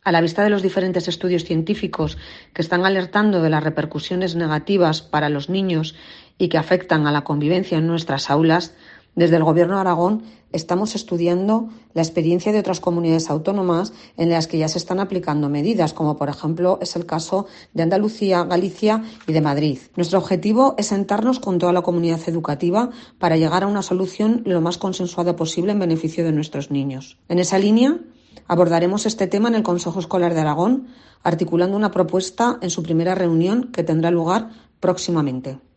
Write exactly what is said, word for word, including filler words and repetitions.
A la vista de los diferentes estudios científicos que están alertando de las repercusiones negativas para los niños y que afectan a la convivencia en nuestras aulas, desde el Gobierno de Aragón estamos estudiando la experiencia de otras comunidades autónomas en las que ya se están aplicando medidas, como por ejemplo es el caso de Andalucía, Galicia y de Madrid. Nuestro objetivo es sentarnos con toda la comunidad educativa para llegar a una solución lo más consensuada posible en beneficio de nuestros niños. En esa línea, abordaremos este tema en el Consejo Escolar de Aragón, articulando una propuesta en su primera reunión que tendrá lugar próximamente.